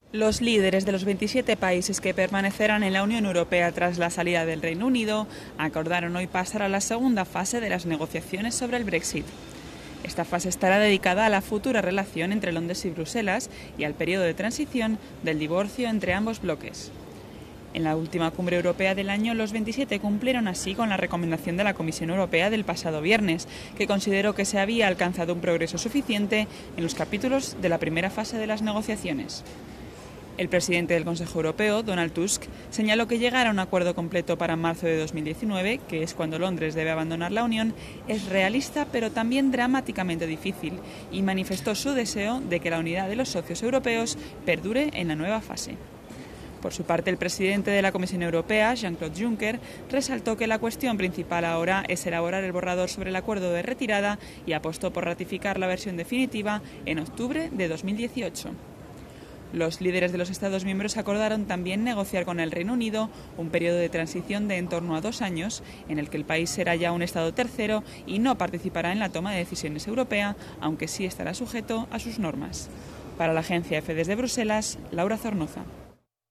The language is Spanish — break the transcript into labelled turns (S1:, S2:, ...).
S1: Los líderes de los 27 países que permanecerán en la Unión Europea tras la salida del Reino Unido acordaron hoy pasar a la segunda fase de las negociaciones sobre el Brexit. Esta fase estará dedicada a la futura relación entre Londres y Bruselas y al periodo de transición del divorcio entre ambos bloques. En la última cumbre europea del año, los 27 cumplieron así con la recomendación de la Comisión Europea del pasado viernes, que consideró que se había alcanzado un progreso suficiente en los capítulos de la primera fase de las negociaciones. El presidente del Consejo Europeo, Donald Tusk, señaló que llegar a un acuerdo completo para marzo de 2019, que es cuando Londres debe abandonar la Unión, es realista pero también dramáticamente difícil, y manifestó su deseo de que la unidad de los socios europeos perdure en la nueva fase. Por su parte, el presidente de la Comisión Europea, Jean-Claude Juncker, resaltó que la cuestión principal ahora es elaborar el borrador sobre el acuerdo de retirada y apostó por ratificar la versión definitiva en octubre de 2018. Los líderes de los Estados miembros acordaron también negociar con el Reino Unido un periodo de transición de en torno a 2 años, en el que el país será ya un Estado tercero y no participará en la toma de decisiones europea, aunque sí estará sujeto a sus normas. Para la agencia EFE desde Bruselas, Laura Zornoza.